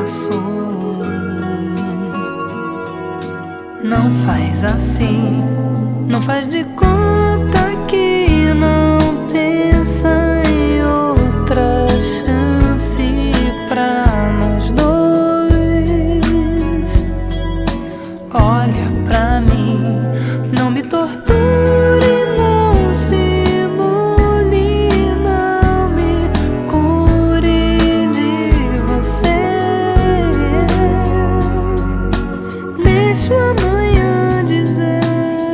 passou. Não faz assim, não faz de conta que não pensa em outra chance pra nós dois. Olha pra mim, não me torture, não simule, não me cure de você. Deixa o amanhã dizer.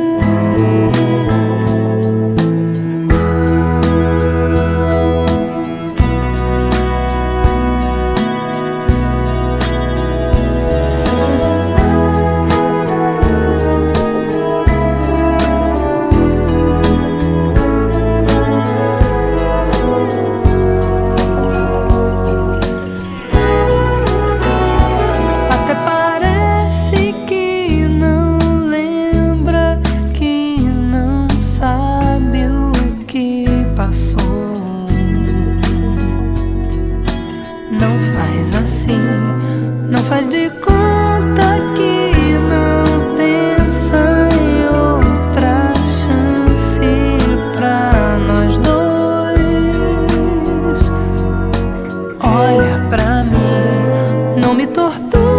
Não faz assim, não faz de conta que não pensa em outra chance pra nós dois. Olha pra mim, não me tortura.